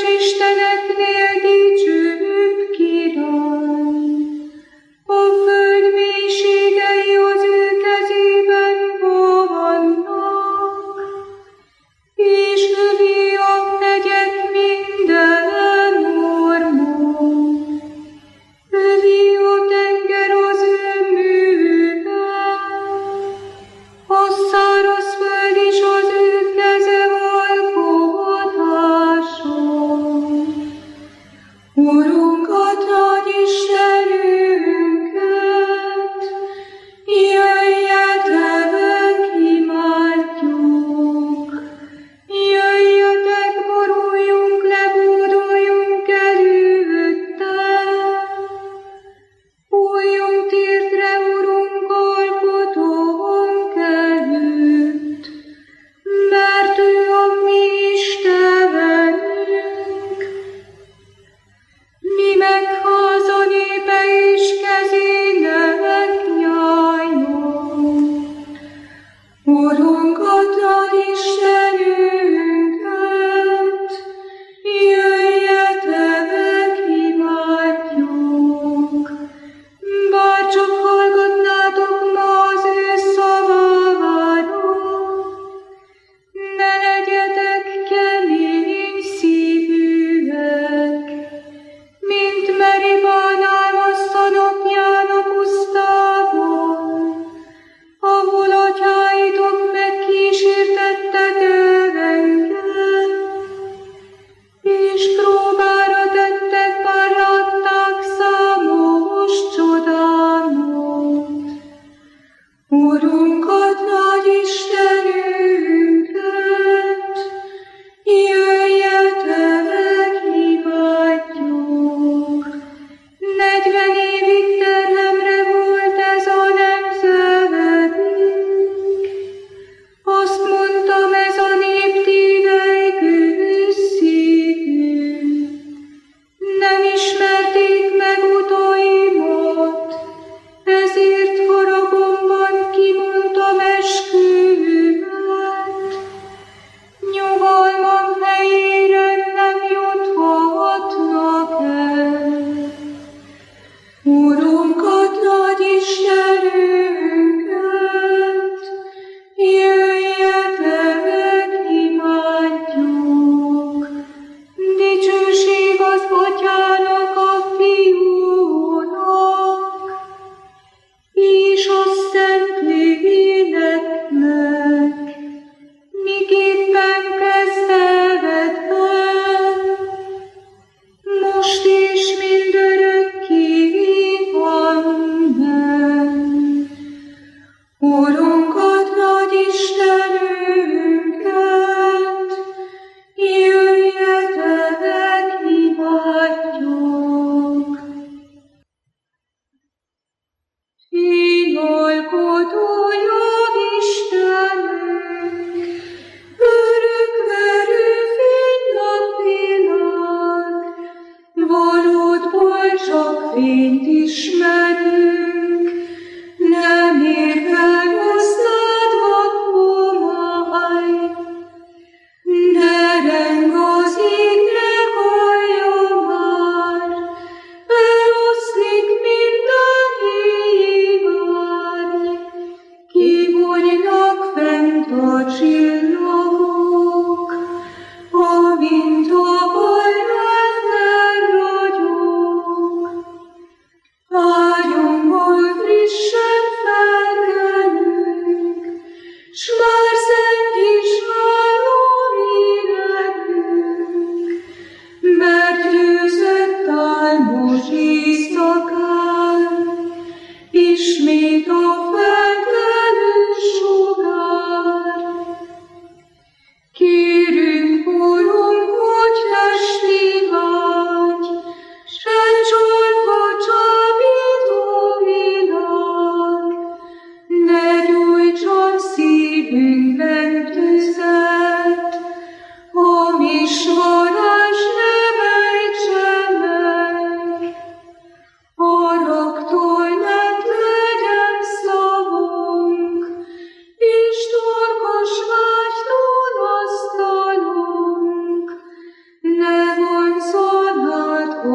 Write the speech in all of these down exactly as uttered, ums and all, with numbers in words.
Lord,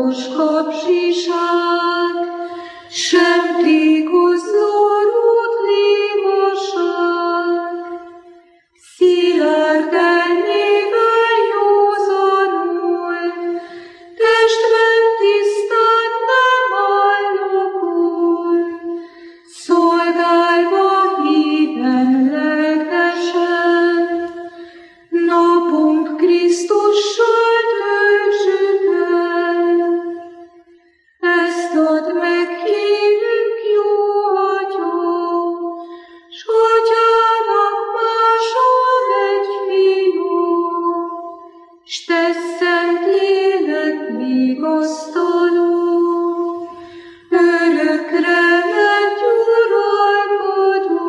világos kapzsiság, sem tékozló rúdlémaság, szilárd elmével józanul, testben tisztán nem állokul, szolgálva híven lelkesen, napunk Krisztussal töltsük el. Ezt add meg, kérünk, jó Atya, s Atyának máshol egy fiú, s te szent lélek vigasztaló, örökre lett uralkodó.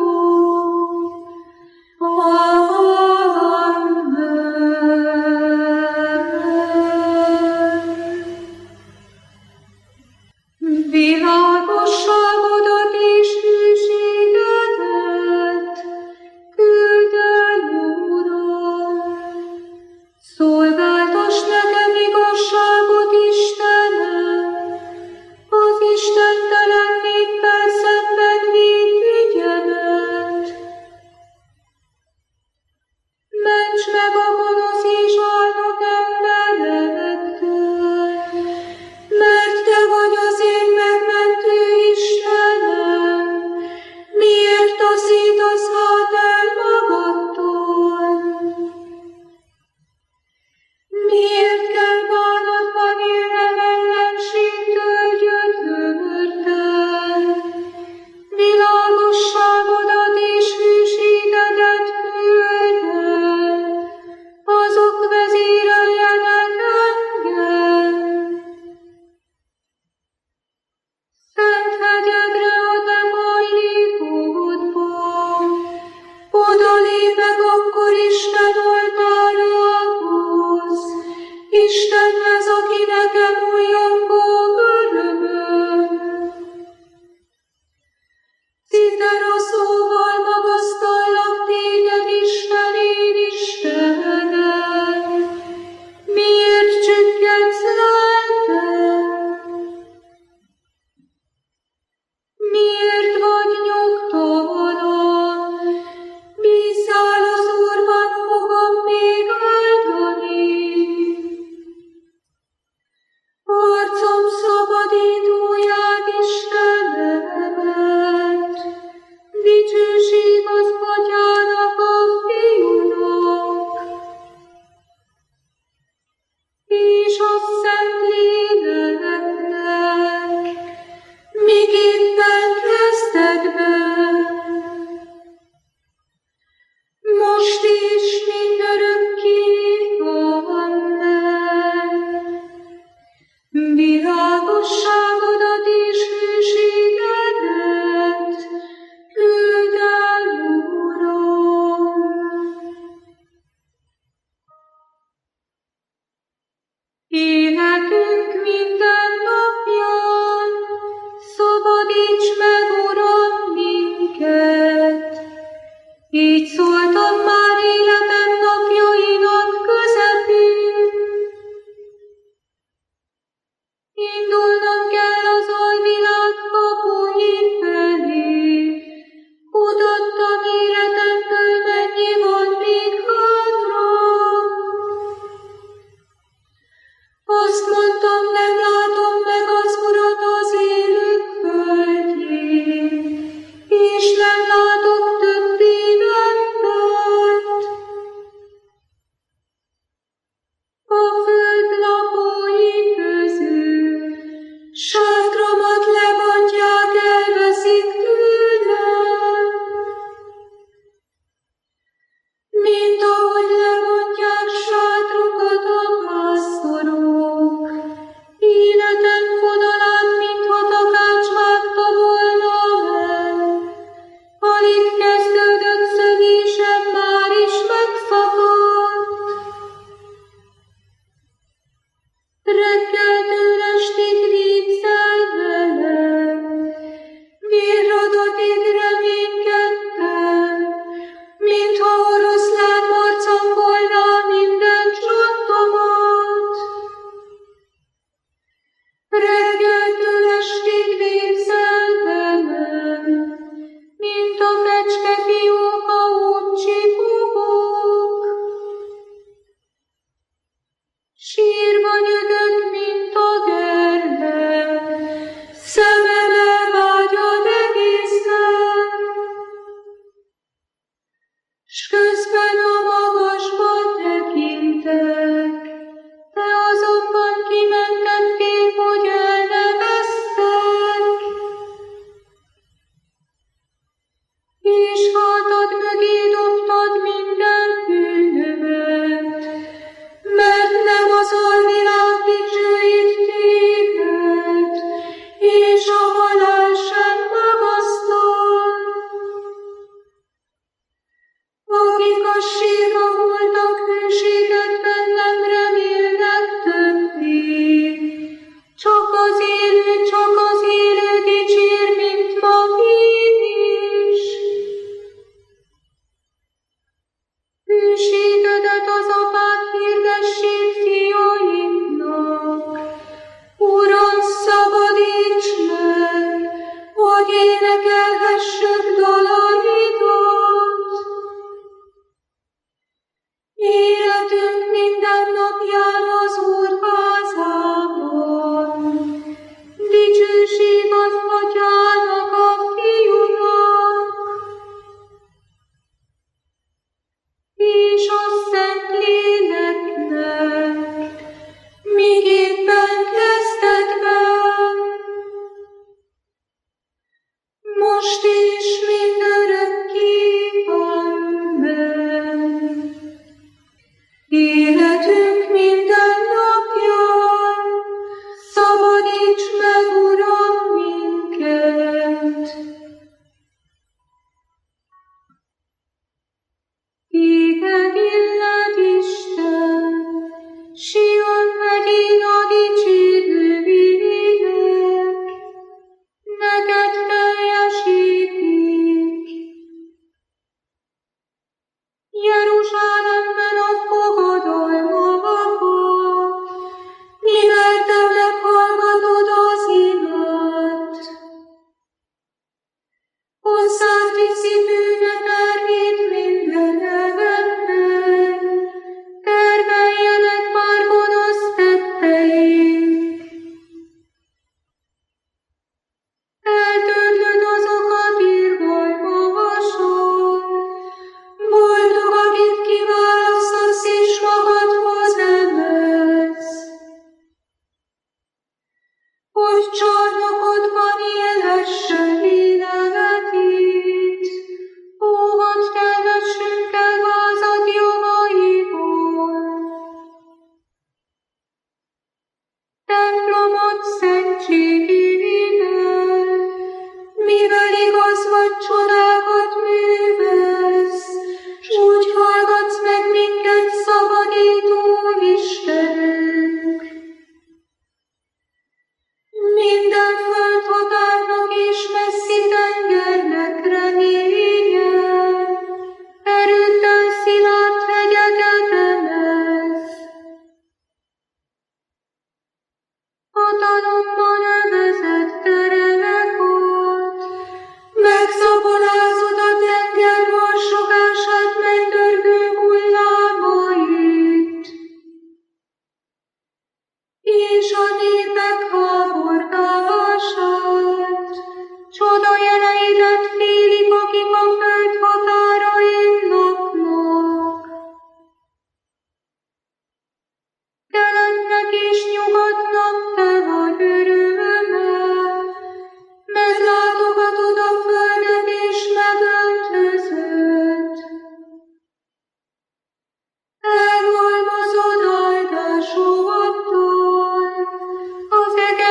Világosságodat és hűségedet küld el, Uram. Szolgáltass nekem igazságot, Istenem, az istentelen néppel szemben védj ügyemet. Ments meg a gonosz és álnok emberektől, mert te vagy az én megmentő Istenem. Miért taszítasz hát el magadtól? Miért kell bánatban élnem ellenségtől gyötrőrten? Világosságodat és hűségedet küld el, azok vezéreljenek engem. Szent hegyedre a te hajlékodban, oda lépek akkor Isten oltárához, Istenhez, aki nekem újjongó örömöm. Citera szóval magasztallak téged, Isten, én Istenem. Miért csüggedsz lelkem? Miért vagy nyugtalan? Bízzál az Úrban, fogom még áldani. Arcom szabadítóját, Istenemet, dicsőség az Atyának, a Fiúnak, és a Szent Léleknek, miképpen kezdetben, most is mindörökké. Amen. Világosságodat és hűségedet küld el, Uram. Élet sírva nyögött, mint a gerle, szemele vágyad egész nap. S közben a magasba tekintek, te azonban kimentettél, hogy el ne vesztek. És hátad mögé dobtad minden bűnömet, mert nem az alvilág dicsőít téged, és a halál sem magasztal. Akik a sírba voltak, hűséget bennem remélnek többé. Csak az élő, csak az élő dicsér, mint ma én is. Hűségedet az apák hirdessék fiaiknak. Uram, szabadíts meg, hogy énekelhessük dalaidat. Életünk minden napján az Úr házában. Dicsőség az Atyának, a Fiúnak, és a Szentléleknek, miképpen kezdetben, most is mindörökké. Amen. Életünk minden napján szabadíts meg, Uram, minket. Téged illet, Isten, Sion megyén a dicsérő lélek, neked teljesítik. Jeruzsálemben a fogadalmakat, mivel te meghallgatod az imat. Hozzád viszi bűne terhét minden embernek, termeljenek már gonosz tetteik. Eltörlöd azokat irgalmasan, boldog, akit kiválasztasz és magadhoz emelsz. Hogy csarnokodban élhessen életét, óvad teljesünkkel vázad jogaiból. Templomod szentségével, mivel igaz vagy, csodákat művelsz, s úgy hallgatsz meg minket, szabadító Istenünk. Minden földhatárnak és messzi tengernek reménye, erőddel szilárd hegyeket emelsz. Hatalommal övezett tereleket, megszapolázod a tenger varsogását megdörgő hullámait. És a népek háborgását, csoda jeleidet félik, akik a föld határain laknak. Keletnek és nyugatnak te vagy öröme, meglátogatod a földet és megöntözöd. Elhalmozod áldásoddal, az eget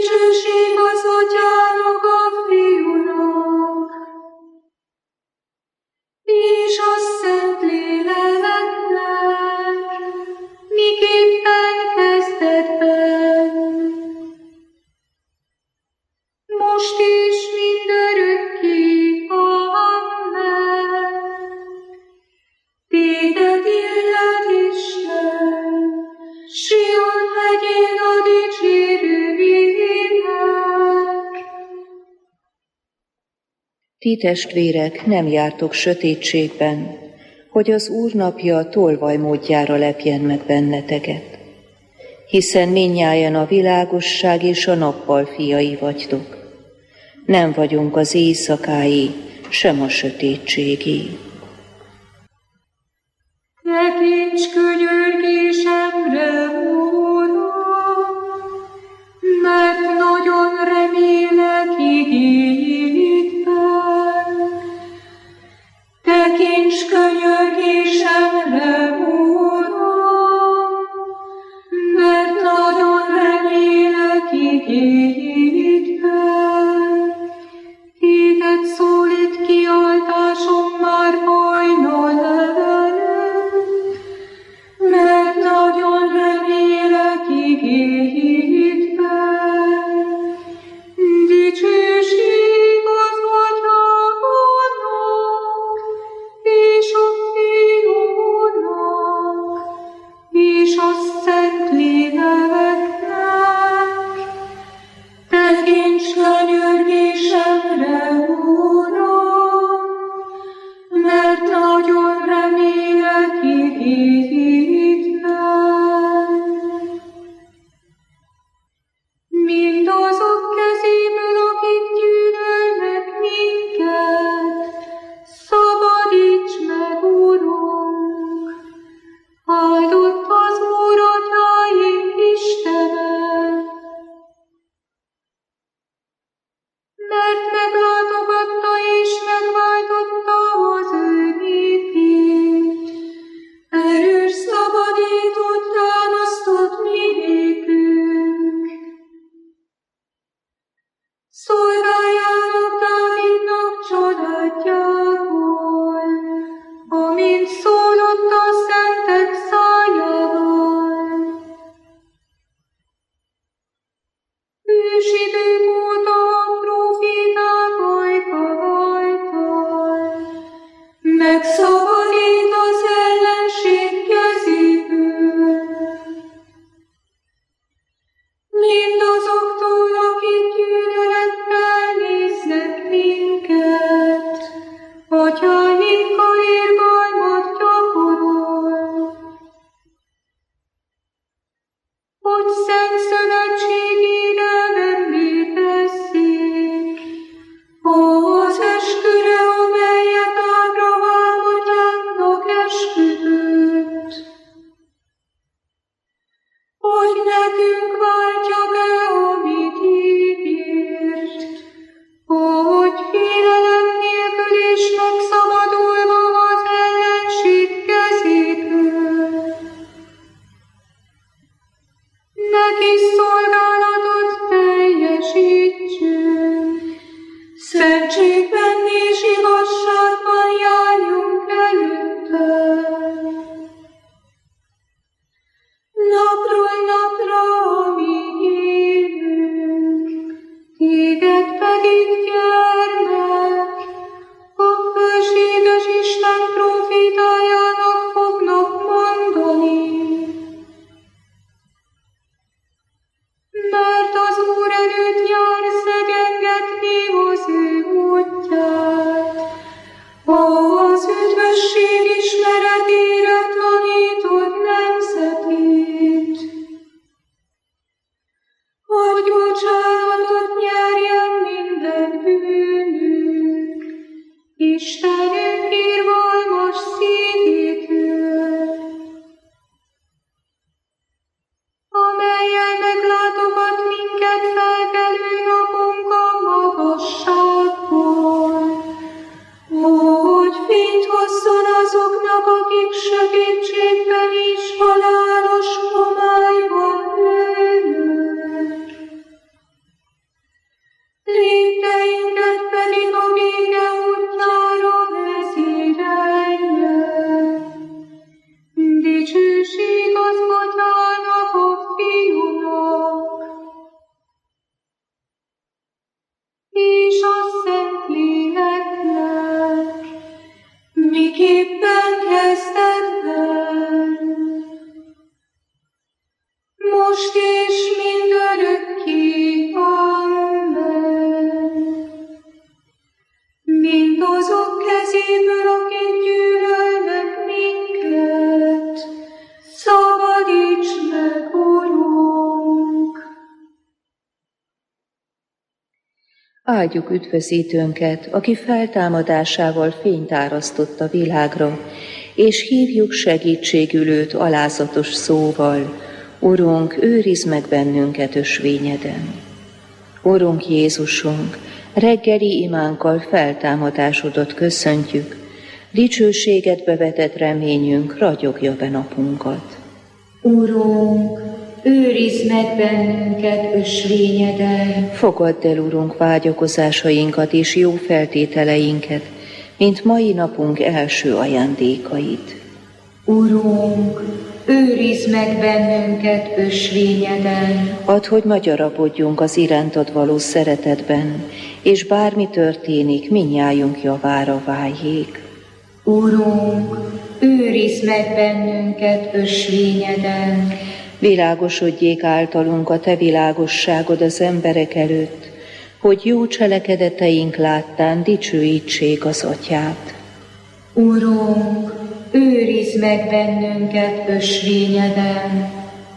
Dicsőség az Atyának, a Fiúnak, és a Szentléleknek, miképpen kezdetben, most is mindörökké. Amen. Téged illet Isten, Sion hegyén a dicsérő ének. Ti testvérek, nem jártok sötétségben, hogy az Úr napja tolvaj módjára lepjen meg benneteket. Hiszen mindnyájan a világosság és a nappal fiai vagytok. Nem vagyunk az éjszakái, sem a sötétségé. Tekints könyörgésemre, Uram, mert nagyon remélek igényedben. Tekints könyörgésemre, Uram, mert nagyon remélek igényedben. Téged szólít kiáltásom már hajnal levelem, mert nagyon remélek igényedben. Dicsőség az Atyának, és a Fiúnak, és a Szentléleknek. Tekints könyörgésemre, Uram, mert nagyon remélek igényedben. Mindazok kezéből, akik gyűlölnek minket, szabadíts meg, Urunk! Áldott az Úr, Atyáink Istene, mert meglátogatta és megváltotta az ő népét. Erős szabadítót támasztott mi nékünk. Szolgáljának Dávidnak családjából, amint szólott a szentek szájával. Ősidők óta a proféták ajka által megszabadít az ellenség kezéből. Mindazoktól, akik gyűlölettel néznek minket, Atyáinkkal irgalmat gyakorol. Hogy szent szövetségére nem létezzék, az esküre, amelyet Ábrahám atyánknak esküdött. Hogy nekünk váltja be, amit ígért, hogy félelem nélkül és megszabadulva az ellenség kezéből. Neki szolgálatot teljesítsünk, szentségben és igazságban járjunk előtte. Napról napra, amíg élünk, téged pedig, gyermek, a fölséges Isten profétájának fognak mondani. Mert az Úr előtt jár szegyengetni az ő útját, az üdvösség ismeretére tanítod nemzetét. Hogy bocsánatot nyerjen minden bűnünk, Istenünk irgalmas szívétől, amellyel meglátogat minket felkelő napunk a magasságból, hogy fényt hozzon azoknak, akik sötétségben és halálos homályban élnek. Áldjuk üdvözítőnket, aki feltámadásával fényt árasztott a világra, és hívjuk segítségül őt alázatos szóval: Urunk, őrizd meg bennünket ösvényeden. Urunk Jézusunk, reggeli imánkkal feltámadásodat köszöntjük, dicsőségedbe vetett reményünk ragyogja be napunkat. Urunk, őrizd meg bennünket ösvényeden. Fogadd el, Urunk, vágyakozásainkat és jó feltételeinket, mint mai napunk első ajándékait. Urunk, őrizd meg bennünket ösvényeden. Add, hogy magyarapodjunk az irántad való szeretetben, és bármi történik, mindnyájunk javára váljék. Urunk, őrizd meg bennünket ösvényeden. Világosodjék általunk a te világosságod az emberek előtt, hogy jó cselekedeteink láttán dicsőítsék az atyát. Urunk, őrizd meg bennünket ösvényeden.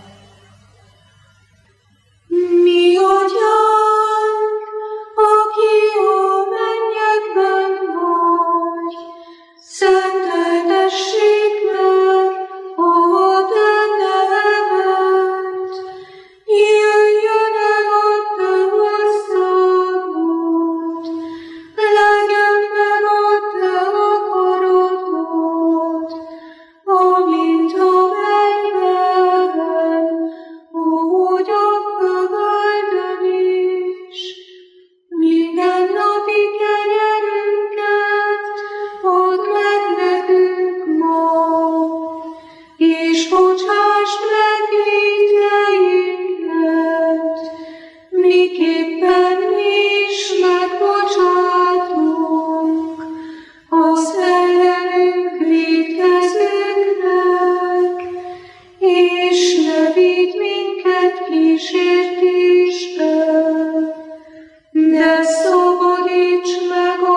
Mi atyánk, aki a mennyekben vagy, szenteltessék meg a te neved. Jöjjön el a te országod, legyen meg a te akaratod, amint a mennyben, úgy a földön is. Minden napi kenyerünket add meg nekünk ma, és bocsásd meg vétkeinket, miképpen mi is megbocsátunk az ellenünk vétkezőknek, és ne vigy minket kísértésbe, de szabadíts meg a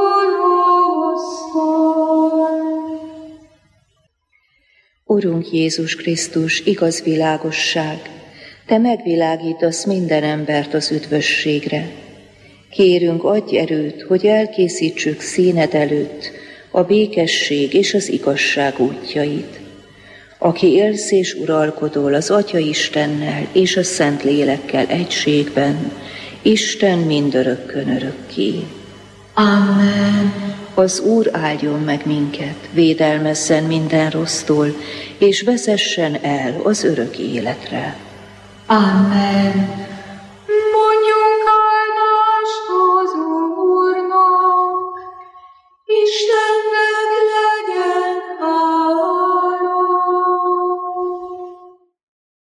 gonosztól. Urunk Jézus Krisztus, igaz világosság, te megvilágítasz minden embert az üdvösségre. Kérünk, adj erőt, hogy elkészítsük színed előtt a békesség és az igazság útjait. Aki élsz és uralkodol az Atya Istennel és a Szent Lélekkel egységben, Isten mindörökkön örökké. Amen. Az Úr áldjon meg minket, védelmezzen minden rossztól, és vezessen el az örök életre. Amen.